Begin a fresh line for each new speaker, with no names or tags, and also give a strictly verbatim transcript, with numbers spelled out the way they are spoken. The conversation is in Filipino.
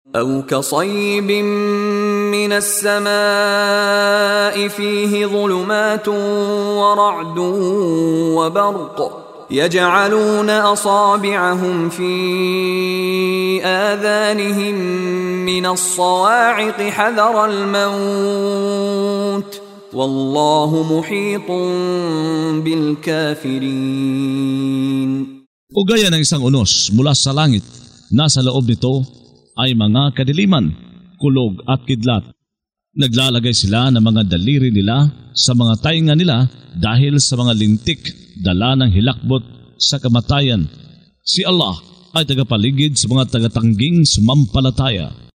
أو كصيب من السماء فيه ظلمات ورعد وبرق يجعلون أصابعهم في آذانهم من الصواعق حذر الموت والله محيط بالكافرين.
O gaya ng isang unos mula sa langit, nasa loob nito ay mga kadiliman, kulog at kidlat. Naglalagay sila ng mga daliri nila sa mga tainga nila dahil sa mga lintik, dala ng hilakbot sa kamatayan. Si Allah ay tagapaligid sa mga tagatangging sumampalataya.